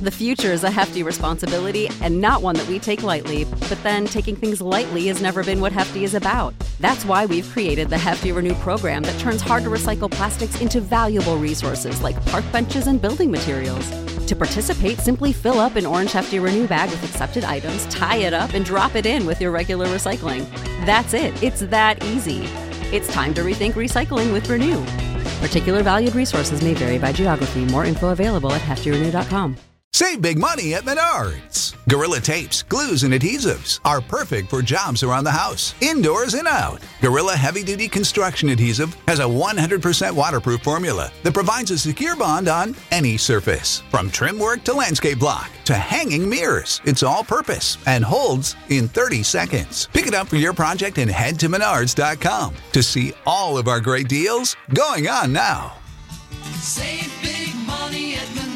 The future is a hefty responsibility and not one that we take lightly, but then taking things lightly has never been what Hefty is about. That's why we've created the Hefty Renew program that turns hard-to-recycle plastics into valuable resources like park benches and building materials. To participate, simply fill up an orange Hefty Renew bag with accepted items, tie it up, and drop it in with your regular recycling. That's it. It's that easy. It's time to rethink recycling with Renew. Particular valued resources may vary by geography. More info available at heftyrenew.com. Save big money at Menards. Gorilla tapes, glues, and adhesives are perfect for jobs around the house, indoors and out. Gorilla heavy-duty construction adhesive has a 100% waterproof formula that provides a secure bond on any surface. From trim work to landscape block to hanging mirrors, it's all-purpose and holds in 30 seconds. Pick it up for your project and head to Menards.com to see all of our great deals going on now. Save big money at Menards.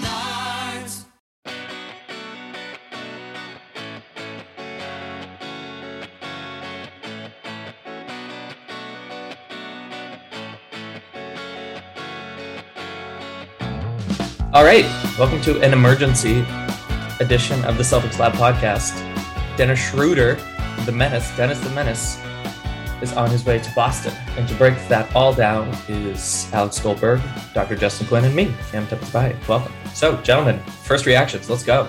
All right, welcome to an emergency edition of the Celtics Lab podcast. Dennis Schroeder, Dennis the Menace, is on his way to Boston. And to break that all down is Alex Goldberg, Dr. Justin Quinn, and me, Sam Tepesbai. Welcome. So, gentlemen, first reactions. Let's go.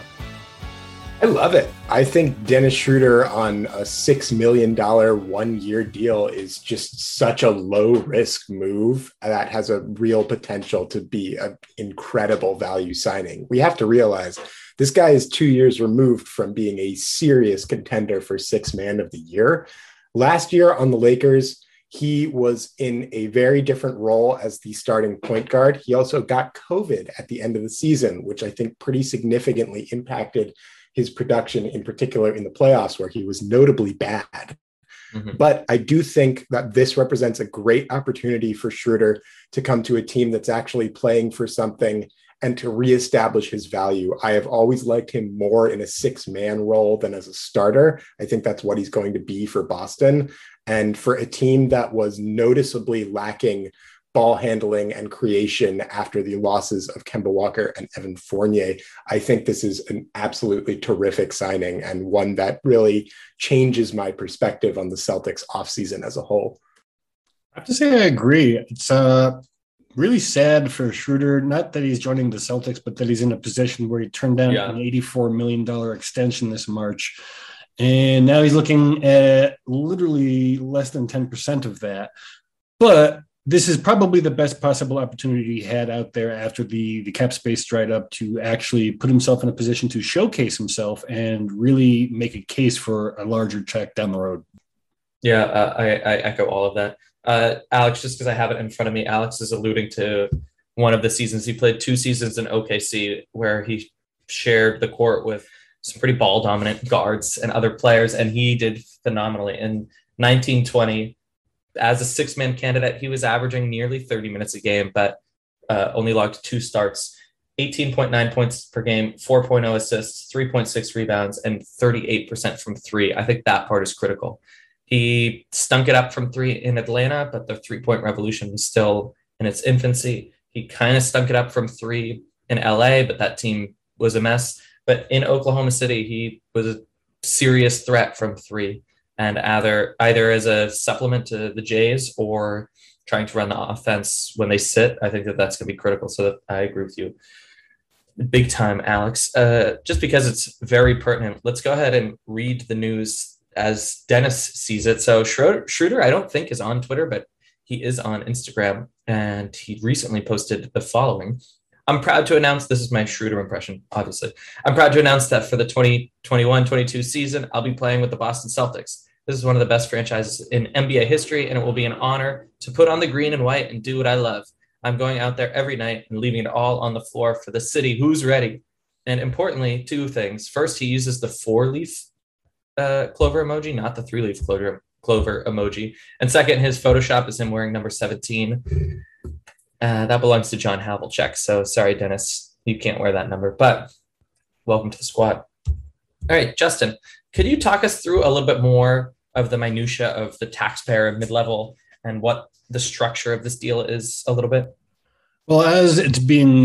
I love it. I think Dennis Schroeder on a $6 million 1-year deal is just such a low-risk move that has a real potential to be an incredible value signing. We have to realize this guy is 2 years removed from being a serious contender for Sixth Man of the Year. Last year on the Lakers, he was in a very different role as the starting point guard. He also got COVID at the end of the season, which I think pretty significantly impacted his production, in particular in the playoffs, where he was notably bad. Mm-hmm. But I do think that this represents a great opportunity for Schroeder to come to a team that's actually playing for something and to reestablish his value. I have always liked him more in a 6-man role than as a starter. I think that's what he's going to be for Boston. And for a team that was noticeably lacking ball handling and creation after the losses of Kemba Walker and Evan Fournier, I think this is an absolutely terrific signing and one that really changes my perspective on the Celtics offseason as a whole. I have to say I agree. It's really sad for Schroeder, not that he's joining the Celtics, but that he's in a position where he turned down an $84 million extension this March. And now he's looking at literally less than 10% of that. But this is probably the best possible opportunity he had out there after the cap space dried up to actually put himself in a position to showcase himself and really make a case for a larger check down the road. Yeah, I echo all of that. Alex, just because I have it in front of me, Alex is alluding to one of the seasons. He played 2 seasons in OKC where he shared the court with some pretty ball-dominant guards and other players, and he did phenomenally. In 1920, as a 6-man candidate, he was averaging nearly 30 minutes a game, but only logged 2 starts, 18.9 points per game, 4.0 assists, 3.6 rebounds, and 38% from 3. I think that part is critical. He stunk it up from 3 in Atlanta, but the 3-point revolution was still in its infancy. He kind of stunk it up from 3 in LA, but that team was a mess. But in Oklahoma City, he was a serious threat from 3. And either as a supplement to the Jays or trying to run the offense when they sit, I think that's going to be critical. So I agree with you big time, Alex. Just because it's very pertinent, let's go ahead and read the news as Dennis sees it. So Schroeder, I don't think is on Twitter, but he is on Instagram, and he recently posted the following. I'm proud to announce, this is my Schroeder impression, obviously. I'm proud to announce that for the 2021-22 season, I'll be playing with the Boston Celtics. This is one of the best franchises in NBA history, and it will be an honor to put on the green and white and do what I love. I'm going out there every night and leaving it all on the floor for the city. Who's ready? And importantly, 2 things. First, he uses the 4-leaf clover emoji, not the 3-leaf clover emoji. And second, his Photoshop is him wearing number 17. That belongs to John Havlicek. So sorry, Dennis, you can't wear that number, but welcome to the squad. All right, Justin, could you talk us through a little bit more of the minutia of the taxpayer mid-level and what the structure of this deal is a little bit? Well, as it's being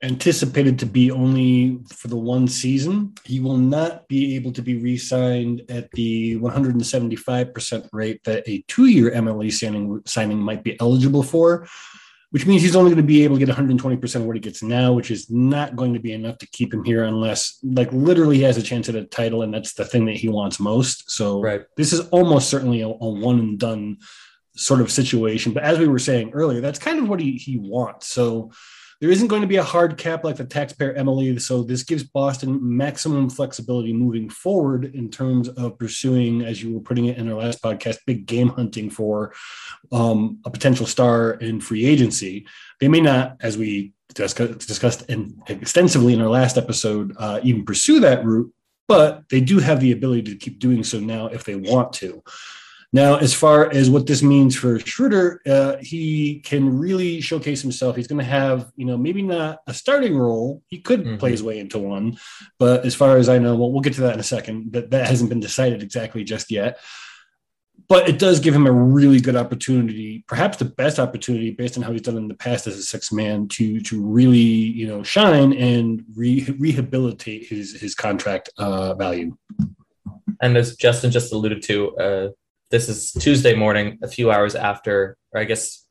anticipated to be only for the one season. He will not be able to be re-signed at the 175% rate that a 2-year MLE signing might be eligible for, which means he's only going to be able to get 120% of what he gets now, which is not going to be enough to keep him here unless, like, literally he has a chance at a title, and that's the thing that he wants most. So This is almost certainly a one and done sort of situation. But as we were saying earlier, that's kind of what he wants. So there isn't going to be a hard cap like the taxpayer MLE. So this gives Boston maximum flexibility moving forward in terms of pursuing, as you were putting it in our last podcast, big game hunting for a potential star in free agency. They may not, as we discussed extensively in our last episode, even pursue that route, but they do have the ability to keep doing so now if they want to. Now, as far as what this means for Schroeder, he can really showcase himself. He's going to have, maybe not a starting role. He could play his way into one. But as far as I know, we'll get to that in a second. That hasn't been decided exactly just yet. But it does give him a really good opportunity, perhaps the best opportunity based on how he's done in the past as a sixth man to really, shine and rehabilitate his contract value. And as Justin just alluded to, this is Tuesday morning, a few hours after, or I guess,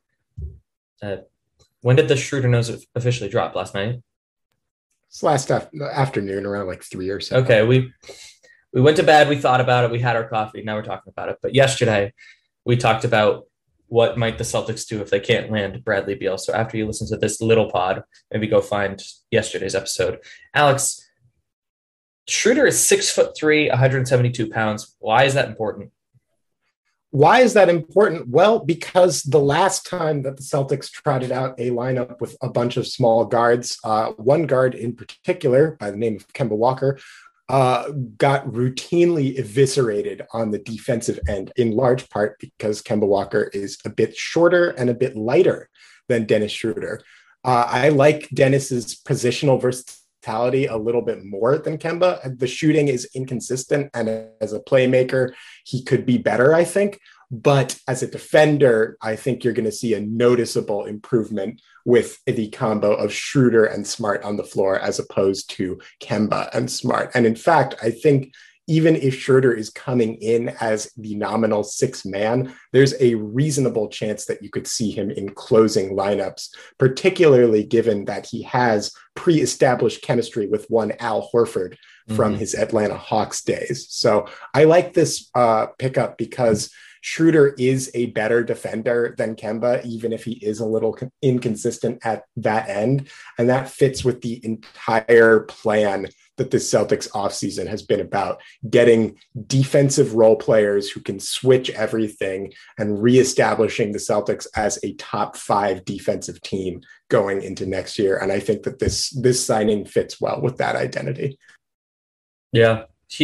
when did the Schroeder news officially drop? Last night? It's last afternoon, around like 3 or so. Okay, we went to bed, we thought about it, we had our coffee, now we're talking about it. But yesterday, we talked about what might the Celtics do if they can't land Bradley Beal. So after you listen to this little pod, maybe go find yesterday's episode. Alex, Schroeder is 6'3", 172 pounds. Why is that important? Why is that important? Well, because the last time that the Celtics trotted out a lineup with a bunch of small guards, one guard in particular by the name of Kemba Walker, got routinely eviscerated on the defensive end, in large part because Kemba Walker is a bit shorter and a bit lighter than Dennis Schroeder. I like Dennis's positional versatility a little bit more than Kemba. The shooting is inconsistent, and as a playmaker, he could be better, I think. But as a defender, I think you're going to see a noticeable improvement with the combo of Schroeder and Smart on the floor as opposed to Kemba and Smart. And in fact, I think even if Schroeder is coming in as the nominal sixth man, there's a reasonable chance that you could see him in closing lineups, particularly given that he has pre-established chemistry with one Al Horford from his Atlanta Hawks days. So I like this pickup because Schroeder is a better defender than Kemba, even if he is a little inconsistent at that end. And that fits with the entire plan that the Celtics offseason has been about, getting defensive role players who can switch everything and reestablishing the Celtics as a top 5 defensive team going into next year. And I think that this signing fits well with that identity. Yeah,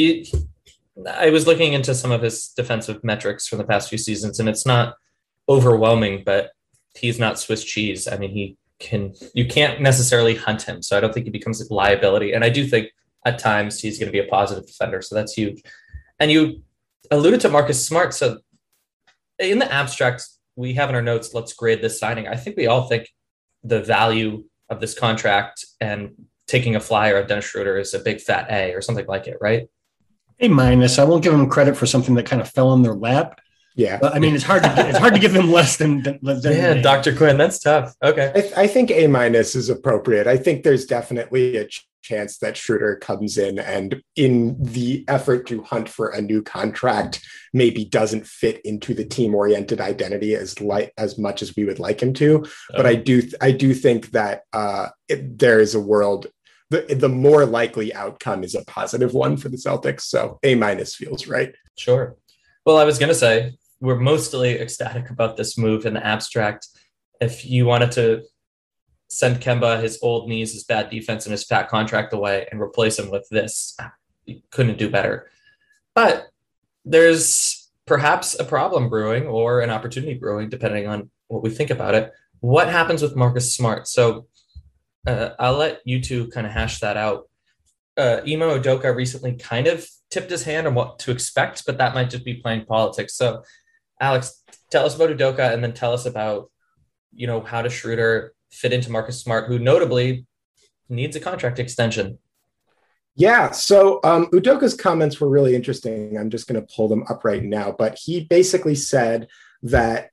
I was looking into some of his defensive metrics from the past few seasons, and it's not overwhelming, but he's not Swiss cheese. I mean, you can't necessarily hunt him. So I don't think he becomes a liability. And I do think at times he's going to be a positive defender. So that's huge. And you alluded to Marcus Smart. So in the abstract, we have in our notes, let's grade this signing. I think we all think the value of this contract and taking a flyer of Dennis Schroeder is a big fat A or something like it, right? A minus. I won't give him credit for something that kind of fell in their lap. Yeah, but I mean, it's hard to give them less than yeah, Dr. Quinn, that's tough. Okay, I think A minus is appropriate. I think there's definitely a chance that Schroeder comes in and, in the effort to hunt for a new contract, maybe doesn't fit into the team-oriented identity as much as we would like him to. But I do think that there is a world. The more likely outcome is a positive one for the Celtics. So A minus feels right. Sure. Well, I was going to say, we're mostly ecstatic about this move in the abstract. If you wanted to send Kemba his old knees, his bad defense, and his fat contract away and replace him with this, you couldn't do better. But there's perhaps a problem brewing or an opportunity brewing, depending on what we think about it. What happens with Marcus Smart? So I'll let you two kind of hash that out. Ime Udoka recently kind of tipped his hand on what to expect, but that might just be playing politics. So, Alex, tell us about Udoka, and then tell us about, how does Schroeder fit into Marcus Smart, who notably needs a contract extension. Yeah, so Udoka's comments were really interesting. I'm just going to pull them up right now, but he basically said that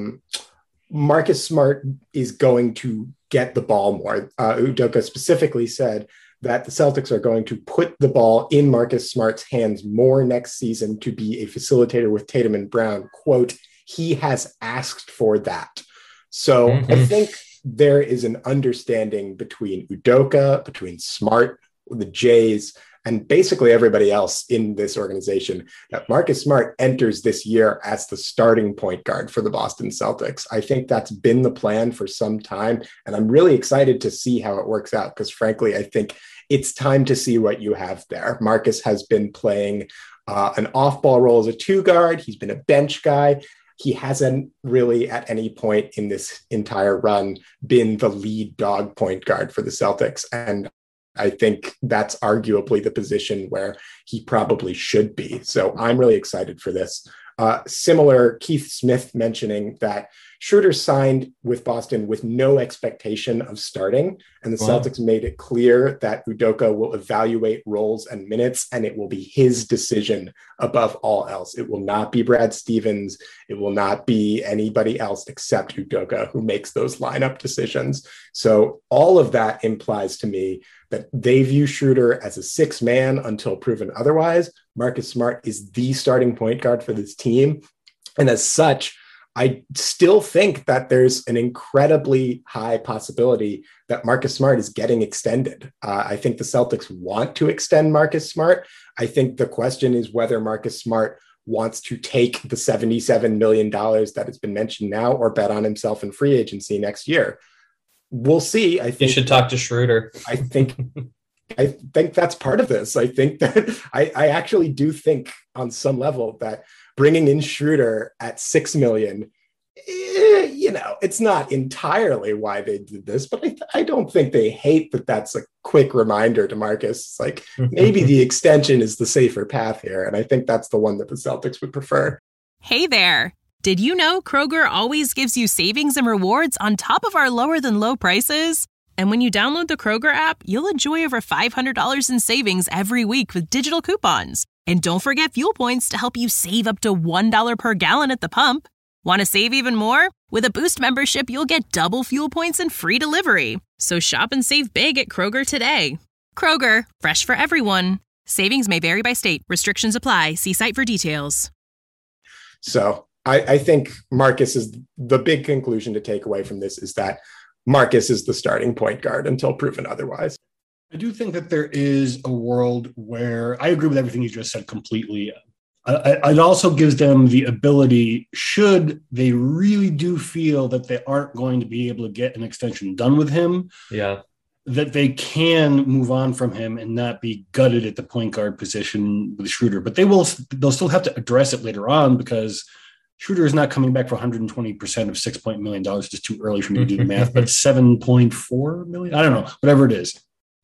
Marcus Smart is going to get the ball more. Udoka specifically said that the Celtics are going to put the ball in Marcus Smart's hands more next season to be a facilitator with Tatum and Brown. Quote, he has asked for that. So I think there is an understanding between Udoka, between Smart, the Jays, and basically everybody else in this organization that Marcus Smart enters this year as the starting point guard for the Boston Celtics. I think that's been the plan for some time, and I'm really excited to see how it works out because frankly, I think it's time to see what you have there. Marcus has been playing an off-ball role as a two guard. He's been a bench guy. He hasn't really at any point in this entire run been the lead dog point guard for the Celtics. And I think that's arguably the position where he probably should be. So I'm really excited for this. Similar, Keith Smith mentioning that Schroeder signed with Boston with no expectation of starting, and the Celtics made it clear that Udoka will evaluate roles and minutes, and it will be his decision above all else. It will not be Brad Stevens. It will not be anybody else except Udoka who makes those lineup decisions. So all of that implies to me that they view Schroeder as a six man until proven otherwise. Marcus Smart is the starting point guard for this team. And as such, I still think that there's an incredibly high possibility that Marcus Smart is getting extended. I think the Celtics want to extend Marcus Smart. I think the question is whether Marcus Smart wants to take the $77 million that has been mentioned now or bet on himself in free agency next year. We'll see. I think you should talk to Schroeder. I think that's part of this. I think that I actually do think on some level that bringing in Schroeder at $6 million, it's not entirely why they did this, but I don't think they hate that. That's a quick reminder to Marcus. It's like maybe the extension is the safer path here. And I think that's the one that the Celtics would prefer. Hey there. Did you know Kroger always gives you savings and rewards on top of our lower than low prices? And when you download the Kroger app, you'll enjoy over $500 in savings every week with digital coupons. And don't forget fuel points to help you save up to $1 per gallon at the pump. Want to save even more? With a Boost membership, you'll get double fuel points and free delivery. So shop and save big at Kroger today. Kroger, fresh for everyone. Savings may vary by state. Restrictions apply. See site for details. So I think Marcus is the big conclusion to take away from this is that Marcus is the starting point guard until proven otherwise. I do think that there is a world where I agree with everything you just said completely. It also gives them the ability, should they really do feel that they aren't going to be able to get an extension done with him, that they can move on from him and not be gutted at the point guard position with Schroeder. But they'll still have to address it later on because Schroeder is not coming back for 120% of $6 million. Just too early for me to do the math, but 7.4 million. I don't know, whatever it is.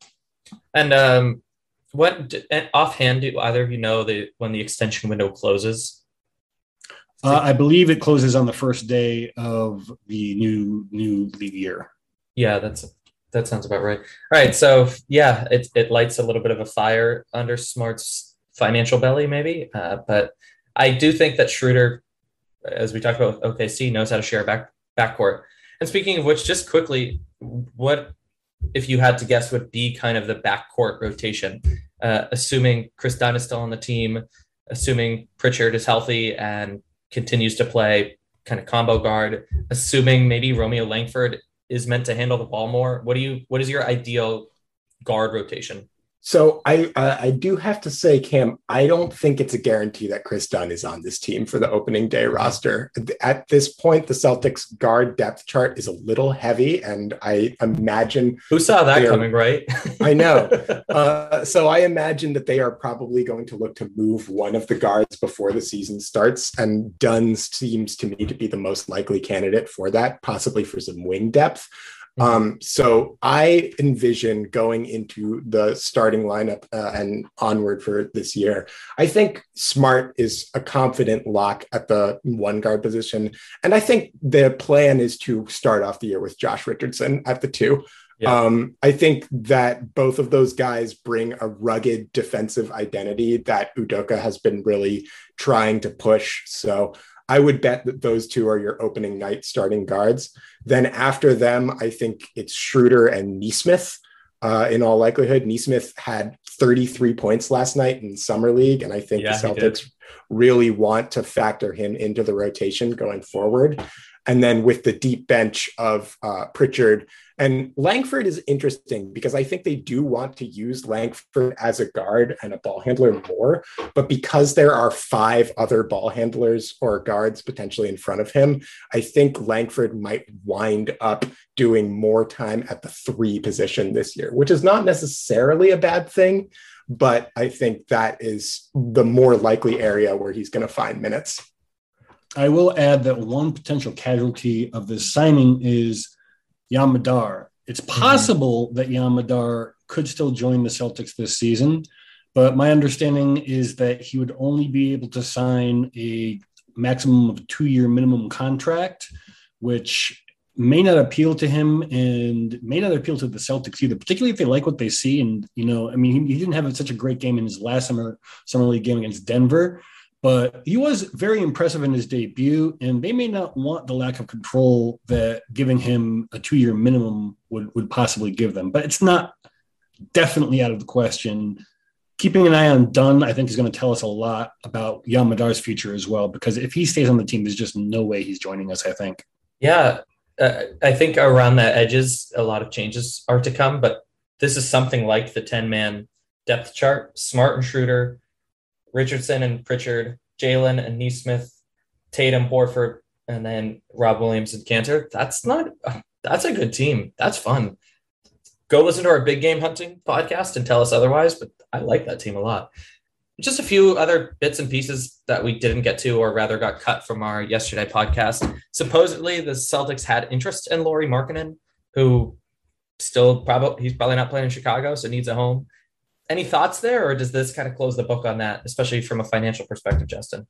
And what offhand do either of you know when the extension window closes? I believe it closes on the first day of the new league year. Yeah, that sounds about right. All right, so yeah, it lights a little bit of a fire under Smart's financial belly, maybe. But I do think that Schroeder, as we talked about with OKC, knows how to share backcourt. And speaking of which, just quickly, what, if you had to guess, would be kind of the backcourt rotation, assuming Chris Dunn is still on the team, assuming Pritchard is healthy and continues to play kind of combo guard, assuming maybe Romeo Langford is meant to handle the ball more. What is your ideal guard rotation? So I do have to say, Cam, I don't think it's a guarantee that Chris Dunn is on this team for the opening day roster. At this point, the Celtics guard depth chart is a little heavy, and I imagine... Who saw that coming, right? I know. So I imagine that they are probably going to look to move one of the guards before the season starts, and Dunn seems to me to be the most likely candidate for that, possibly for some wing depth. So I envision going into the starting lineup and onward for this year. I think Smart is a confident lock at the one guard position. And I think the plan is to start off the year with Josh Richardson at the two. I think that both of those guys bring a rugged defensive identity that Udoka has been really trying to push. So I would bet that those two are your opening night starting guards. Then after them, I think it's Schroeder and Nesmith. In all likelihood, Nesmith had 33 points last night in Summer League, and I think the Celtics really want to factor him into the rotation going forward. And then with the deep bench of Pritchard, and Langford is interesting because I think they do want to use Langford as a guard and a ball handler more, but because there are 5 other ball handlers or guards potentially in front of him, I think Langford might wind up doing more time at the 3 position this year, which is not necessarily a bad thing, but I think that is the more likely area where he's going to find minutes. I will add that one potential casualty of this signing is Yam Madar. It's possible that Yam Madar could still join the Celtics this season, but my understanding is that he would only be able to sign a maximum of 2-year minimum contract, which may not appeal to him and may not appeal to the Celtics either, particularly if they like what they see. And, he didn't have such a great game in his last summer league game against Denver, but he was very impressive in his debut, and they may not want the lack of control that giving him a 2-year minimum would possibly give them. But it's not definitely out of the question. Keeping an eye on Dunn, I think, is going to tell us a lot about Yam Madar's future as well, because if he stays on the team, there's just no way he's joining us, I think. Yeah, I think around the edges, a lot of changes are to come, but this is something like the 10-man depth chart. Smart and Schroeder, Richardson and Pritchard, Jalen and Nesmith, Tatum, Horford, and then Rob Williams and Cantor. That's a good team. That's fun. Go listen to our Big Game Hunting podcast and tell us otherwise, but I like that team a lot. Just a few other bits and pieces that we didn't get to, or rather got cut from our yesterday podcast. Supposedly the Celtics had interest in Lauri Markkanen, who he's probably not playing in Chicago, so needs a home. Any thoughts there, or does this kind of close the book on that, especially from a financial perspective, Justin?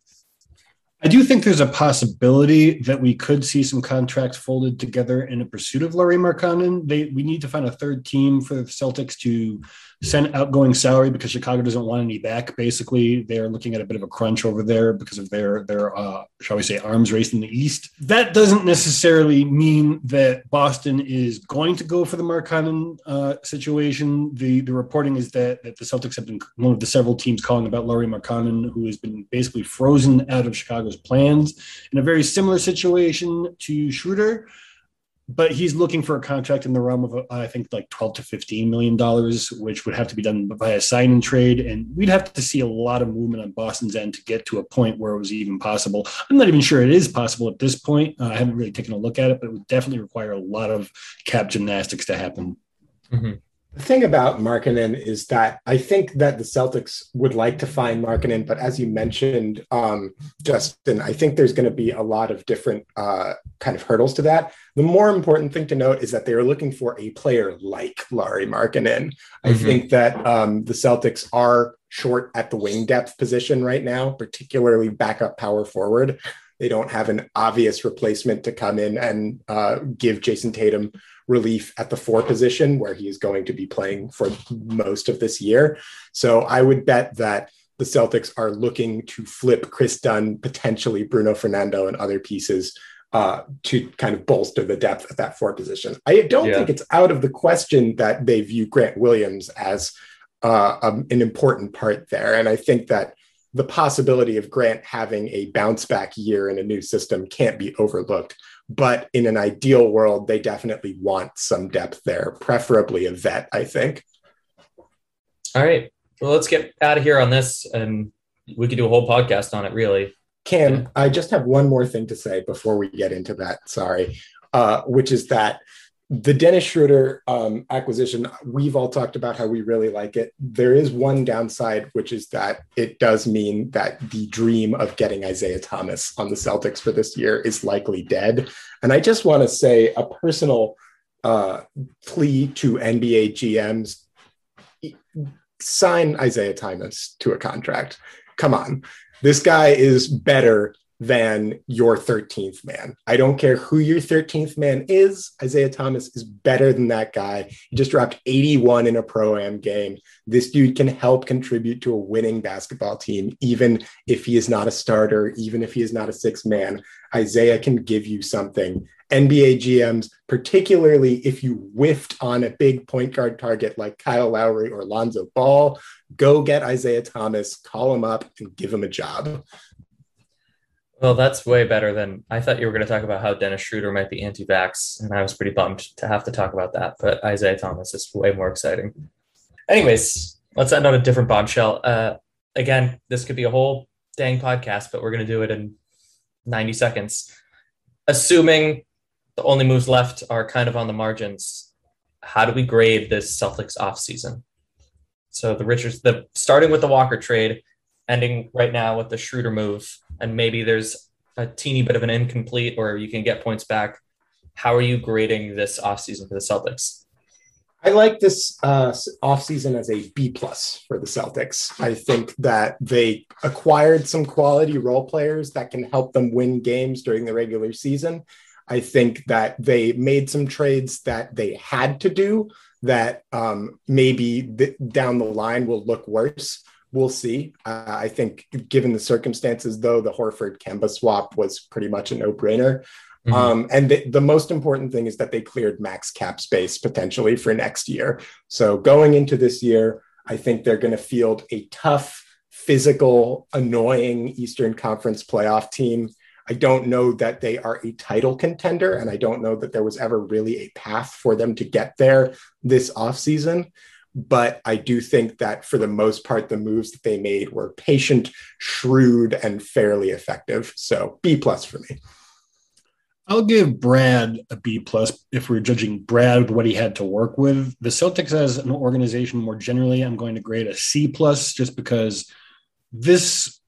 I do think there's a possibility that we could see some contracts folded together in a pursuit of Lauri Markkanen. We need to find a third team for the Celtics to send outgoing salary because Chicago doesn't want any back. Basically, they're looking at a bit of a crunch over there because of their shall we say, arms race in the East. That doesn't necessarily mean that Boston is going to go for the Markkanen situation. The reporting is that the Celtics have been one of the several teams calling about Lauri Markkanen, who has been basically frozen out of Chicago's plans in a very similar situation to Schroeder. But he's looking for a contract in the realm of, I think, like $12 to $15 million, which would have to be done by a sign and trade. And we'd have to see a lot of movement on Boston's end to get to a point where it was even possible. I'm not even sure it is possible at this point. I haven't really taken a look at it, but it would definitely require a lot of cap gymnastics to happen. Mm-hmm. The thing about Markkanen is that I think that the Celtics would like to find Markkanen, but as you mentioned, Justin, I think there's going to be a lot of different kind of hurdles to that. The more important thing to note is that they are looking for a player like Lauri Markkanen. I think that the Celtics are short at the wing depth position right now, particularly backup power forward. They don't have an obvious replacement to come in and give Jason Tatum relief at the 4 position, where he is going to be playing for most of this year. So I would bet that the Celtics are looking to flip Chris Dunn, potentially Bruno Fernando and other pieces to kind of bolster the depth at that 4 position. I don't think it's out of the question that they view Grant Williams as an important part there. And I think that the possibility of Grant having a bounce back year in a new system can't be overlooked. But in an ideal world, they definitely want some depth there, preferably a vet, I think. All right. Well, let's get out of here on this, and we could do a whole podcast on it, really. Cam, I just have one more thing to say before we get into that, which is that the Dennis Schroeder acquisition, we've all talked about how we really like it. There is one downside, which is that it does mean that the dream of getting Isaiah Thomas on the Celtics for this year is likely dead. And I just want to say a personal plea to NBA GMs: sign Isaiah Thomas to a contract. Come on. This guy is better than your 13th man. I don't care who your 13th man is. Isaiah Thomas is better than that guy. He just dropped 81 in a Pro-Am game. This dude can help contribute to a winning basketball team, even if he is not a starter, even if he is not a sixth man. Isaiah can give you something. NBA GMs, particularly if you whiffed on a big point guard target like Kyle Lowry or Lonzo Ball, go get Isaiah Thomas, call him up, and give him a job. Well, that's way better than I thought you were going to talk about how Dennis Schroeder might be anti-vax, and I was pretty bummed to have to talk about that. But Isaiah Thomas is way more exciting. Anyways, let's end on a different bombshell. Again, this could be a whole dang podcast, but we're going to do it in 90 seconds. Assuming the only moves left are kind of on the margins, how do we grade this Celtics offseason? So starting with the Walker trade, ending right now with the Schroeder move, and maybe there's a teeny bit of an incomplete or you can get points back. How are you grading this offseason for the Celtics? I like this offseason as a B+ for the Celtics. I think that they acquired some quality role players that can help them win games during the regular season. I think that they made some trades that they had to do that maybe down the line will look worse. We'll see. I think given the circumstances, though, the Horford-Kemba swap was pretty much a no-brainer. Mm-hmm. And the most important thing is that they cleared max cap space potentially for next year. So going into this year, I think they're going to field a tough, physical, annoying Eastern Conference playoff team. I don't know that they are a title contender, and I don't know that there was ever really a path for them to get there this offseason. But I do think that for the most part, the moves that they made were patient, shrewd, and fairly effective. So B+ for me. I'll give Brad a B+ if we're judging Brad with what he had to work with. The Celtics as an organization more generally, I'm going to grade a C+ just because this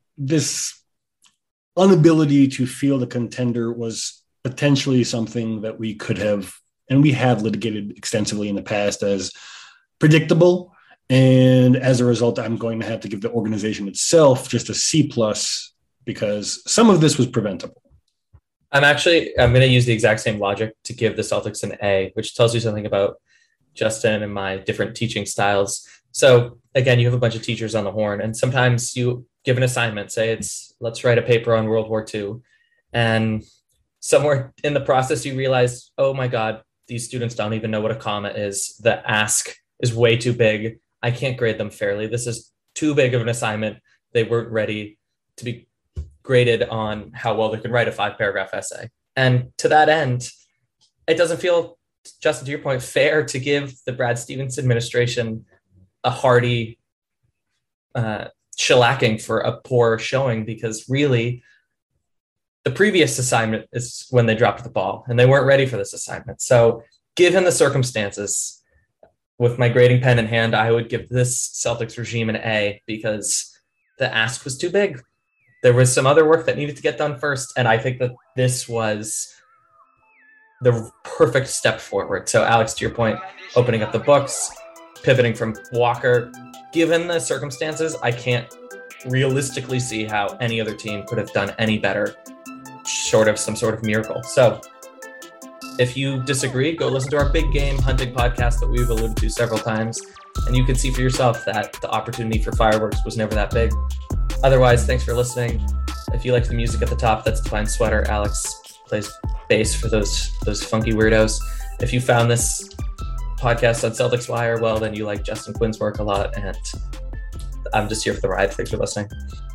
inability to field a contender was potentially something that we could have, and we have litigated extensively in the past as predictable. And as a result, I'm going to have to give the organization itself just a C+ because some of this was preventable. I'm going to use the exact same logic to give the Celtics an A, which tells you something about Justin and my different teaching styles. So again, you have a bunch of teachers on the horn, and sometimes you give an assignment, say let's write a paper on World War II. And somewhere in the process, you realize, oh my God, these students don't even know what a comma is. The ask is way too big. I can't grade them fairly. This is too big of an assignment. They weren't ready to be graded on how well they can write a 5-paragraph essay. And to that end, it doesn't feel, Justin, to your point, fair to give the Brad Stevens administration a hearty shellacking for a poor showing, because really the previous assignment is when they dropped the ball and they weren't ready for this assignment. So given the circumstances, with my grading pen in hand, I would give this Celtics regime an A because the ask was too big. There was some other work that needed to get done first. And I think that this was the perfect step forward. So Alex, to your point, opening up the books, pivoting from Walker, given the circumstances, I can't realistically see how any other team could have done any better short of some sort of miracle. So if you disagree, go listen to our Big Game Hunting podcast that we've alluded to several times, and you can see for yourself that the opportunity for fireworks was never that big. Otherwise, thanks for listening. If you like the music at the top, that's Divine Sweater. Alex plays bass for those funky weirdos. If you found this podcast on Celtics Wire, well, then you like Justin Quinn's work a lot, and I'm just here for the ride. Thanks for listening.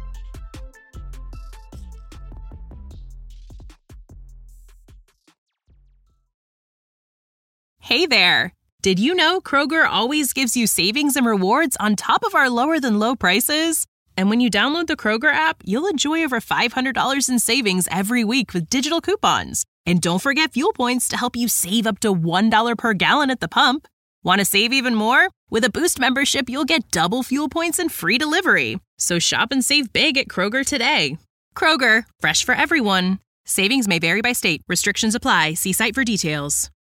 Hey there. Did you know Kroger always gives you savings and rewards on top of our lower than low prices? And when you download the Kroger app, you'll enjoy over $500 in savings every week with digital coupons. And don't forget fuel points to help you save up to $1 per gallon at the pump. Want to save even more? With a Boost membership, you'll get double fuel points and free delivery. So shop and save big at Kroger today. Kroger, fresh for everyone. Savings may vary by state. Restrictions apply. See site for details.